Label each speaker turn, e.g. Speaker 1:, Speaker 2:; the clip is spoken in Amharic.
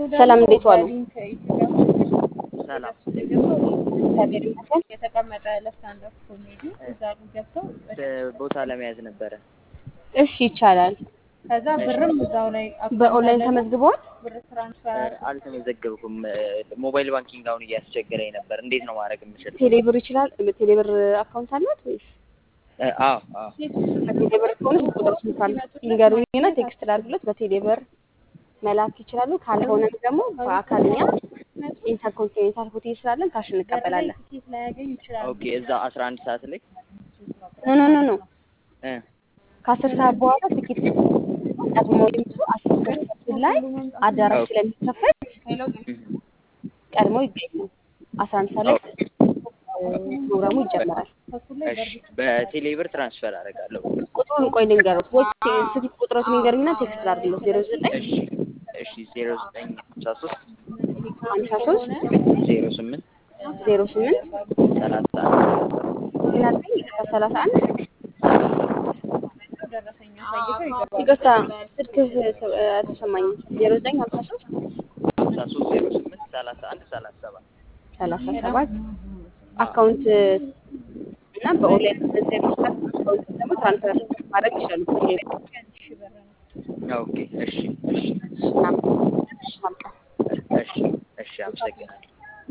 Speaker 1: ሰላም እንዴት ዋሉ?
Speaker 2: ሰላም
Speaker 1: እግዚአብሔር ይመስገን።
Speaker 3: የተቀመጠ ለስታንዳፕ ኮሜዲ እዛ ገብተው
Speaker 2: ቦታ ለመያዝ ነበረ።
Speaker 1: እሺ ይቻላል።
Speaker 3: ከዛ ብርም እዛው ላይ
Speaker 1: በኦንላይን ተመዝግበዋል?
Speaker 3: ብር ትራንስፈር
Speaker 2: አልተመዘገብኩም። ሞባይል ባንኪንግ አሁን እያስቸገረኝ ነበር። እንዴት ነው ማድረግ የምችል?
Speaker 1: ቴሌብር ይችላል? ቴሌብር አካውንት አላት ወይስ?
Speaker 2: አዎ
Speaker 1: በቴሌብር ከሆነ ቁጥሩን ይንገሩኝና ቴክስት ላድርግለት። በቴሌብር መላክ ይችላሉ። ካልሆነም ደግሞ በአካልኛ ኢንተርኮንቲኔንታል ሆቴል ስላለን ካሽ እንቀበላለን።
Speaker 3: ቲኬት ላያገኝ ይችላል።
Speaker 2: ኦኬ። እዛ 11 ሰዓት ላይ
Speaker 1: ኖ ከ10 ሰዓት በኋላ ትኬት ቀድሞ ይምጡ። 10 ሰዓት ላይ አዳራሽ ስለሚከፈት ቀድሞ ይገኙ። 11 ሰዓት ላይ ፕሮግራሙ ይጀምራል።
Speaker 2: እሺ፣ በቴሌብር ትራንስፈር አደርጋለሁ።
Speaker 1: ቁጥሩን ቆይ ልንገሩት ወይ ስልክ ቁጥሩን ንገሩኝና ቴክስት ላድርግለት። 09
Speaker 2: እሺ 0953
Speaker 1: 53
Speaker 2: 08
Speaker 1: 08 31 ይቅርታ ስልክህ አልተሰማኝም። 0953
Speaker 2: 53 08 31
Speaker 1: 37 አካውንት እና በኦንላይን አካውንት ደግሞ ትራንስፈር ማድረግ ይችላሉ።
Speaker 2: ኦኬ። እሺ፣ አመሰግናለሁ።